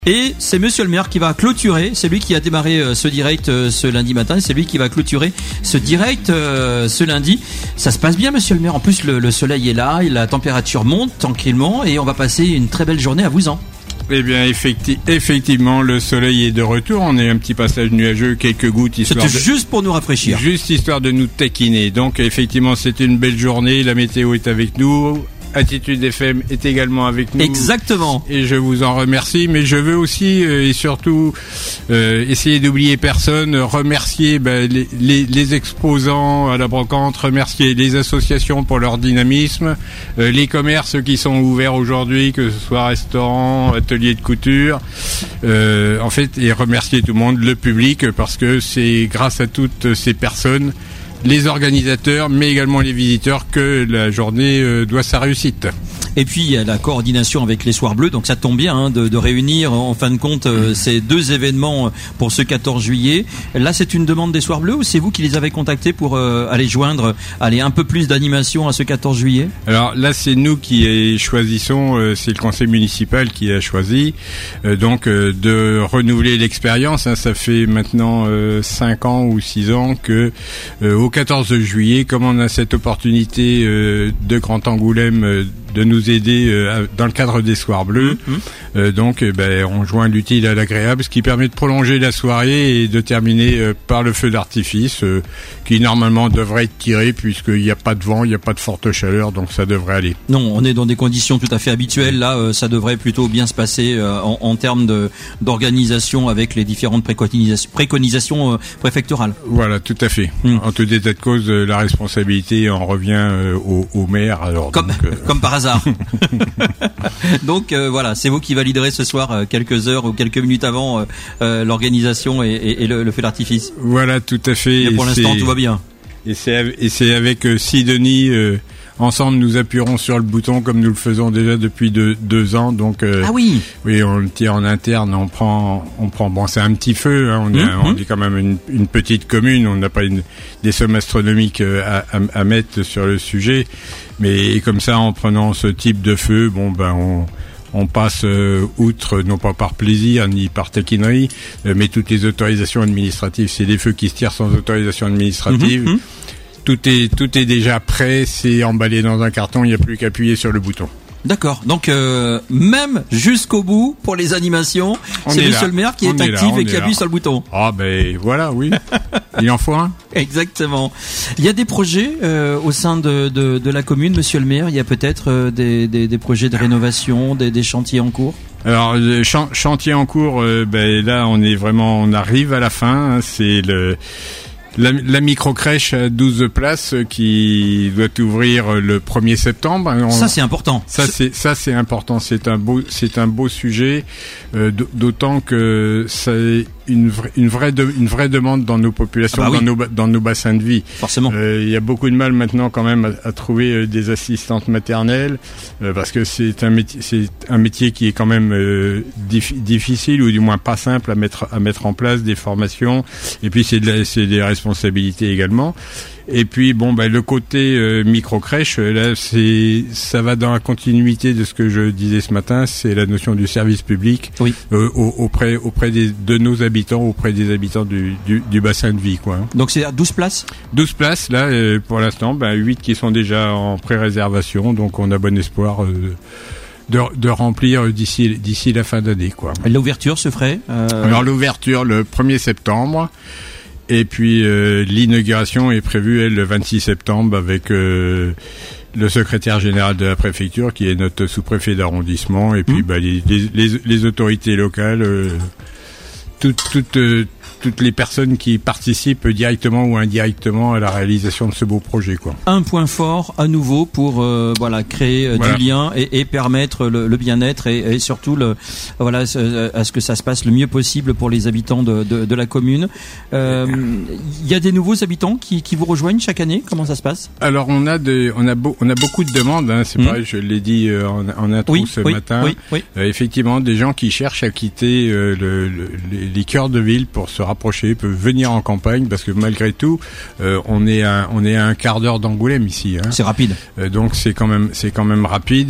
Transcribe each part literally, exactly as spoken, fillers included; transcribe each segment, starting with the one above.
Et c'est Monsieur le maire qui va clôturer, c'est lui qui a démarré euh, ce direct euh, ce lundi matin, et c'est lui qui va clôturer ce direct euh, ce lundi. Ça se passe bien Monsieur le maire, en plus le, le soleil est là, et la température monte tranquillement et on va passer une très belle journée à Vouzan. Eh bien, effecti- effectivement, le soleil est de retour. On est un petit passage nuageux, quelques gouttes. Histoire C'était de... juste pour nous rafraîchir. Juste histoire de nous taquiner. Donc, effectivement, c'était une belle journée. La météo est avec nous. Attitude F M est également avec nous. Exactement. Et je vous en remercie, mais je veux aussi euh, et surtout euh, essayer d'oublier personne, remercier ben, les, les, les exposants à la brocante, remercier les associations pour leur dynamisme, euh, les commerces qui sont ouverts aujourd'hui, que ce soit restaurants, ateliers de couture, euh, en fait, et remercier tout le monde, le public, parce que c'est grâce à toutes ces personnes, les organisateurs, mais également les visiteurs, que la journée euh, doit sa réussite. Et puis il y a la coordination avec les Soirs Bleus, donc ça tombe bien hein, de, de réunir en fin de compte euh, ces deux événements pour ce quatorze juillet. Là, c'est une demande des Soirs Bleus ou c'est vous qui les avez contactés pour euh, aller joindre, aller un peu plus d'animation à ce quatorze juillet? Alors là, c'est nous qui choisissons, euh, c'est le conseil municipal qui a choisi, euh, donc euh, de renouveler l'expérience. Hein, ça fait maintenant euh, cinq ans ou six ans que euh, au quatorze juillet, comme on a cette opportunité euh, de Grand Angoulême euh, de nous aider euh, dans le cadre des Soirs Bleus. Mmh. Euh, donc, eh ben, on joint l'utile à l'agréable, ce qui permet de prolonger la soirée et de terminer euh, par le feu d'artifice, euh, qui normalement devrait être tiré puisqu'il n'y a pas de vent, il n'y a pas de forte chaleur, donc ça devrait aller. Non, on est dans des conditions tout à fait habituelles. Là, euh, ça devrait plutôt bien se passer euh, en, en termes de, d'organisation avec les différentes préconisations, préconisations euh, préfectorales. Voilà, tout à fait. Mmh. En tout état de cause, la responsabilité en revient euh, au, au maire. Alors, comme, donc, euh... comme par hasard. Donc euh, voilà, c'est vous qui validerez ce soir euh, quelques heures ou quelques minutes avant euh, euh, l'organisation et, et, et le, le feu d'artifice. Voilà, tout à fait. Mais pour et l'instant, tout va bien. Et c'est, et c'est avec euh, Sidonie, euh, ensemble, nous appuierons sur le bouton comme nous le faisons déjà depuis deux, deux ans. Donc, euh, ah oui. Oui, on le tire en interne. On prend, on prend. Bon, c'est un petit feu. Hein, on, est, mmh, on est quand même une, une petite commune. On n'a pas une, des sommes astronomiques à, à, à mettre sur le sujet. Mais comme ça, en prenant ce type de feu, bon ben on, on passe euh, outre, non pas par plaisir ni par taquinerie, euh, mais toutes les autorisations administratives. C'est des feux qui se tirent sans autorisation administrative. Mmh, mmh. Tout est tout est déjà prêt, c'est emballé dans un carton. Il n'y a plus qu'à appuyer sur le bouton. D'accord. Donc euh, même jusqu'au bout pour les animations, on c'est Monsieur le maire qui est, est actif là, et qui appuie là. sur le bouton. Ah ben voilà, oui. Il en faut un. Exactement. Il y a des projets euh, au sein de, de, de la commune, Monsieur le maire. Il y a peut-être euh, des, des, des projets de rénovation, des, des chantiers en cours. Alors ch- chantier en cours, euh, ben là on est vraiment, on arrive à la fin. Hein, c'est le La, la micro-crèche à douze places qui doit ouvrir le premier septembre. On, ça, c'est important. Ça, c'est, ça, c'est important. C'est un beau, c'est un beau sujet, euh, d'autant que c'est une vraie, une vraie, de, une vraie demande dans nos populations, ah bah oui. dans nos, dans nos bassins de vie. Forcément. Euh, il y a beaucoup de mal maintenant quand même à, à trouver des assistantes maternelles, euh, parce que c'est un métier, c'est un métier qui est quand même euh, dif, difficile ou du moins pas simple à mettre, à mettre en place des formations. Et puis c'est, de la, c'est des responsabilités également. Et puis bon bah le côté euh, micro-crèche, là c'est ça va dans la continuité de ce que je disais ce matin, c'est la notion du service public oui. euh, auprès auprès des, de nos habitants, auprès des habitants du, du, du bassin de vie quoi. Donc c'est à douze places douze places là euh, pour l'instant, bah, huit qui sont déjà en pré-réservation, donc on a bon espoir euh, De, de remplir d'ici d'ici la fin d'année quoi. L'ouverture se ferait euh... Alors l'ouverture le premier septembre. Et puis euh, l'inauguration est prévue elle le vingt-six septembre avec euh, le secrétaire général de la préfecture qui est notre sous-préfet d'arrondissement et puis mmh. bah, les, les, les autorités locales, euh, toutes toutes euh, toutes les personnes qui participent directement ou indirectement à la réalisation de ce beau projet quoi. Un point fort à nouveau pour euh, voilà créer euh, voilà. du lien et, et permettre le, le bien-être et, et surtout le voilà à ce que ça se passe le mieux possible pour les habitants de, de, de la commune. Il euh, y a des nouveaux habitants qui, qui vous rejoignent chaque année. Comment ça se passe? Alors on a de, on a beau, on a beaucoup de demandes. Hein, c'est mmh. pareil, je l'ai dit euh, en, en intro oui, ce oui, matin. Oui, oui. Euh, effectivement, des gens qui cherchent à quitter euh, le, le, les, les cœurs de ville pour se rapprocher, peuvent venir en campagne parce que malgré tout, euh, on est à, on est à un quart d'heure d'Angoulême ici. Hein. C'est rapide. Euh, donc c'est quand même, c'est quand même rapide.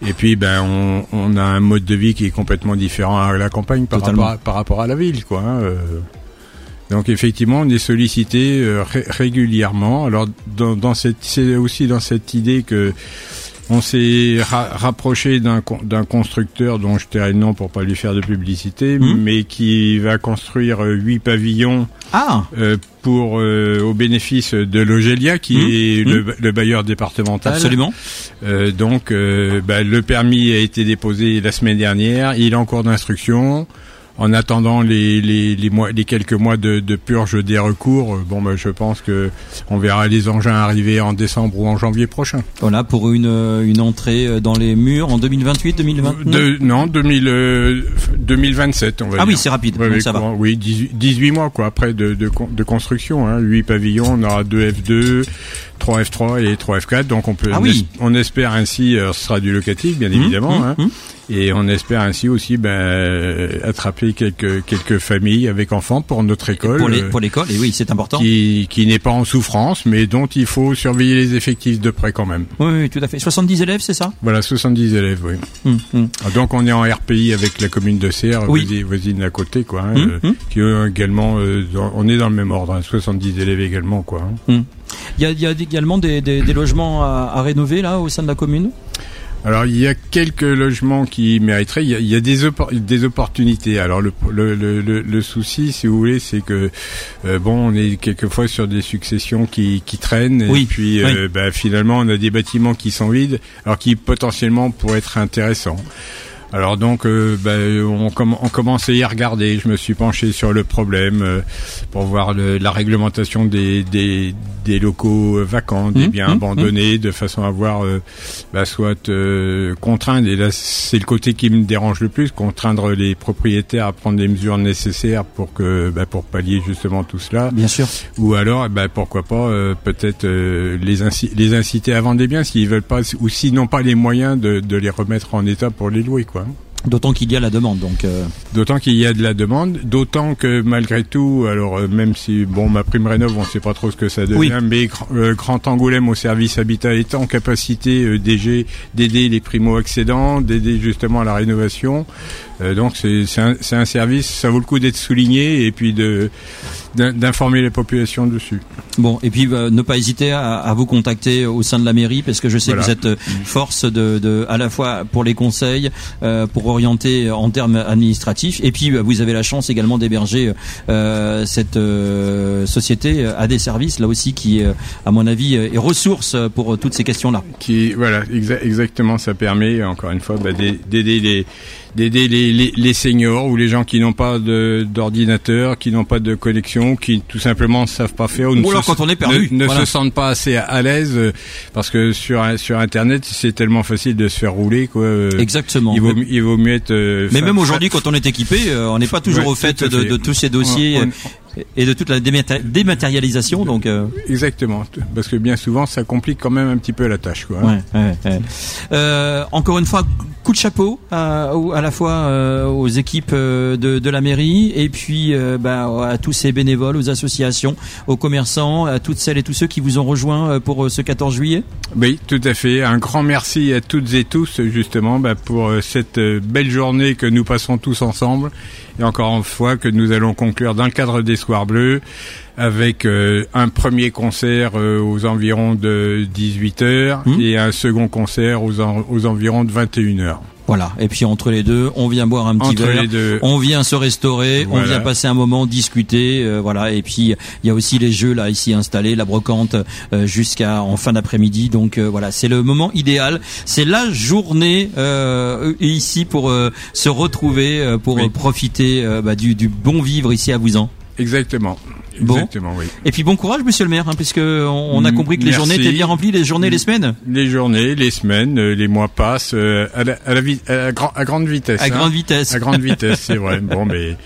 Et puis, ben, on, on a un mode de vie qui est complètement différent à la campagne par, rapport à, par rapport à la ville, quoi. Hein, euh. Donc, effectivement, on est sollicité euh, ré- régulièrement. Alors, dans, dans cette, c'est aussi dans cette idée que on s'est ra- rapproché d'un, d'un constructeur dont je tairai le nom pour pas lui faire de publicité, mmh. mais qui va construire huit pavillons ah. euh, pour euh, au bénéfice de l'Ogelia, qui mmh. est mmh. Le, le bailleur départemental. Absolument. Euh, donc, euh, bah, le permis a été déposé la semaine dernière. Il est en cours d'instruction. En attendant les les les mois les quelques mois de, de purge des recours, bon ben je pense que on verra les engins arriver en décembre ou en janvier prochain. Voilà pour une une entrée dans les murs en deux mille vingt-huit, deux mille vingt-neuf. De, non, deux mille, euh, deux mille vingt-sept on va ah dire. Oui, c'est rapide. Ouais, donc ça quoi, va. Oui, dix-huit mois quoi après de de, de construction. Hein, huit pavillons, on aura deux F deux, trois F trois et trois F quatre. Donc on peut ah on, oui. es, on espère ainsi, euh, ce sera du locatif bien évidemment. Mmh, hein, mmh. Et on espère ainsi aussi ben, attraper quelques quelques familles avec enfants pour notre école. Pour, les, pour l'école, et oui, c'est important. Qui, qui n'est pas en souffrance, mais dont il faut surveiller les effectifs de près quand même. Oui, oui, tout à fait. soixante-dix élèves, c'est ça ? Voilà, soixante-dix élèves, oui. Hum, hum. Donc on est en R P I avec la commune de Serres, oui. voisine à côté, quoi. Hein, hum, euh, hum. Qui eux, également, euh, dans, on est dans le même ordre, hein, soixante-dix élèves également, quoi. Hein. Hum. Il y a, il y a également des, des, des logements à, à rénover là au sein de la commune ? Alors il y a quelques logements qui mériteraient. Il y a, il y a des, oppor- des opportunités. Alors le, le, le, le souci, si vous voulez, c'est que euh, bon, on est quelquefois sur des successions qui, qui traînent. Oui. Et puis oui. euh, bah, finalement, on a des bâtiments qui sont vides, alors qui potentiellement pourraient être intéressants. Alors donc, euh, bah, on, com- on commence à y regarder. Je me suis penché sur le problème euh, pour voir le, la réglementation des, des, des locaux vacants, des mmh, biens mmh, abandonnés, mmh. de façon à voir euh, bah, soit euh, contraindre. Et là, c'est le côté qui me dérange le plus, contraindre les propriétaires à prendre les mesures nécessaires pour que, bah, pour pallier justement tout cela. Bien sûr. Ou alors, bah, pourquoi pas, euh, peut-être euh, les, inci- les inciter à vendre des biens s'ils veulent pas, ou s'ils n'ont pas les moyens de, de les remettre en état pour les louer, quoi. D'autant qu'il y a la demande, donc. Euh... D'autant qu'il y a de la demande, d'autant que malgré tout, alors euh, même si bon, ma prime rénov, on ne sait pas trop ce que ça devient, oui. mais euh, Grand Angoulême au service habitat est en capacité euh, D G d'aider les primo-accédants, d'aider justement à la rénovation. Euh, donc c'est, c'est, un, c'est un service, ça vaut le coup d'être souligné et puis de d'informer les populations dessus. Bon, et puis euh, ne pas hésiter à, à vous contacter au sein de la mairie, parce que je sais voilà. que vous êtes euh, force de, de, à la fois pour les conseils, euh, pour orienter en termes administratifs, et puis euh, vous avez la chance également d'héberger euh, cette euh, société à des services, là aussi, qui, euh, à mon avis, est ressource pour toutes ces questions-là. Qui, voilà, exa- exactement, ça permet, encore une fois, bah, d'aider les d'aider les, les, les seniors ou les gens qui n'ont pas de, d'ordinateur, qui n'ont pas de connexion, qui tout simplement ne savent pas faire ou, ou alors se, quand on est perdu, ne, ne voilà. se sentent pas assez à, à l'aise, parce que sur sur Internet c'est tellement facile de se faire rouler, quoi. Exactement. Il vaut, il vaut mieux être. Euh, Mais même aujourd'hui, quand on est équipé, euh, on n'est pas toujours ouais, au fait, fait de, de tous ces dossiers. On, on, et de toute la dématé- dématérialisation, donc. Euh... Exactement, parce que bien souvent ça complique quand même un petit peu la tâche, quoi. Ouais, ouais, ouais. Euh, encore une fois, coup de chapeau à, à la fois euh, aux équipes de, de la mairie et puis euh, bah, à tous ces bénévoles, aux associations, aux commerçants, à toutes celles et tous ceux qui vous ont rejoint pour ce quatorze juillet. Oui, tout à fait. Un grand merci à toutes et tous justement bah, pour cette belle journée que nous passons tous ensemble. Et encore une fois que nous allons conclure dans le cadre des Soirs Bleus avec euh, un premier concert euh, aux environs de dix-huit heures mmh. et un second concert aux, en, aux environs de vingt et une heures. Voilà, et puis entre les deux, on vient boire un petit entre verre, les deux. On vient se restaurer, voilà. On vient passer un moment, discuter, euh, voilà. Et puis il y a aussi les jeux là ici installés, la brocante euh, jusqu'à en fin d'après-midi. Donc euh, voilà, c'est le moment idéal, c'est la journée euh, ici pour euh, se retrouver, euh, pour oui. profiter euh, bah, du, du bon vivre ici à Vouzan. Exactement. Bon. Exactement, oui. Et puis bon courage, monsieur le maire, hein, puisque on, on a compris que les Merci. journées étaient bien remplies, les journées, les semaines. Les journées, les semaines, les mois passent euh, à, la, à, la vi- à, grand, à grande vitesse. À hein. grande vitesse. À grande vitesse, c'est vrai. Bon, mais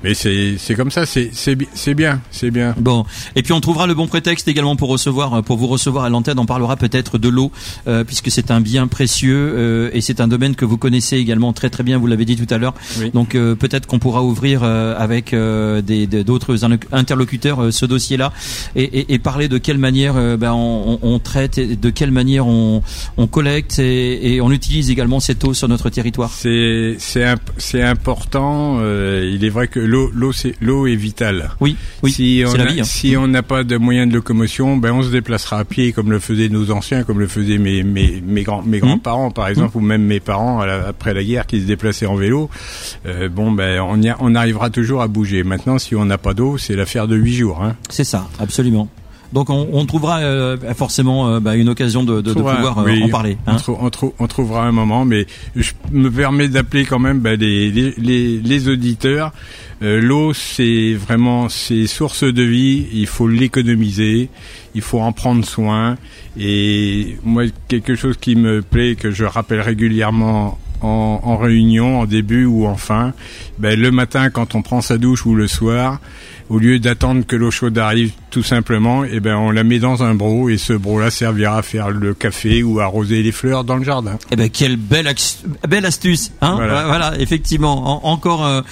Mais c'est c'est comme ça, c'est c'est c'est bien, c'est bien. Bon, et puis on trouvera le bon prétexte également pour recevoir, pour vous recevoir à l'antenne. On parlera peut-être de l'eau, euh, puisque c'est un bien précieux euh, et c'est un domaine que vous connaissez également très très bien. Vous l'avez dit tout à l'heure. Oui. Donc euh, peut-être qu'on pourra ouvrir euh, avec euh, des d'autres interlocuteurs euh, ce dossier-là et, et, et parler de quelle manière euh, ben on, on traite, et de quelle manière on on collecte et, et on utilise également cette eau sur notre territoire. C'est c'est imp- c'est important. Euh, il est vrai que l'eau l'eau c'est l'eau est vitale. Oui, oui. Si on c'est la a, vie. Hein. Si on n'a pas de moyens de locomotion, ben on se déplacera à pied comme le faisaient nos anciens, comme le faisaient mes mes mes grands mes grands-parents par exemple, mmh. ou même mes parents à la, après la guerre qui se déplaçaient en vélo. Euh, bon ben on y a, on arrivera toujours à bouger. Maintenant, si on n'a pas d'eau, c'est l'affaire de huit jours. Hein. C'est ça, absolument. Donc on, on trouvera euh, forcément euh, bah, une occasion de, de, de pouvoir euh, oui, en parler. Hein. On, trou, on, trou, on trouvera un moment, mais je me permets d'appeler quand même bah, les, les, les, les auditeurs. Euh, l'eau, c'est vraiment c'est source de vie. Il faut l'économiser, il faut en prendre soin. Et moi, quelque chose qui me plaît, que je rappelle régulièrement en, en réunion, en début ou en fin, ben, le matin quand on prend sa douche ou le soir, au lieu d'attendre que l'eau chaude arrive tout simplement, eh ben on la met dans un broc et ce broc-là servira à faire le café ou à arroser les fleurs dans le jardin. Eh ben quelle belle ax- belle astuce, hein. Voilà, voilà effectivement, en- encore euh,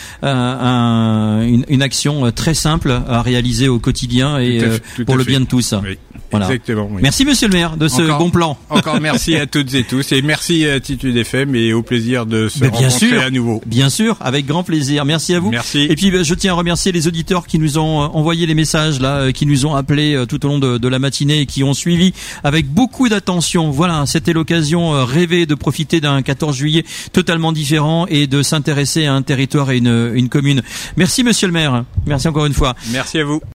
un, une, une action très simple à réaliser au quotidien et tout à fait, tout pour le fait. Bien de tous. Oui. Voilà. Exactement. Oui. Merci Monsieur le maire de ce encore, bon plan. Encore merci à toutes et tous et merci à Attitude F M et au plaisir de se ben bien rencontrer sûr, à nouveau. Bien sûr, avec grand plaisir. Merci à vous. Merci. Et puis ben, je tiens à remercier les auditeurs qui nous ont envoyé les messages là, qui nous ont appelés tout au long de, de la matinée et qui ont suivi avec beaucoup d'attention. Voilà, c'était l'occasion rêvée de profiter d'un quatorze juillet totalement différent et de s'intéresser à un territoire et une, une commune. Merci Monsieur le maire. Merci encore une fois. Merci à vous.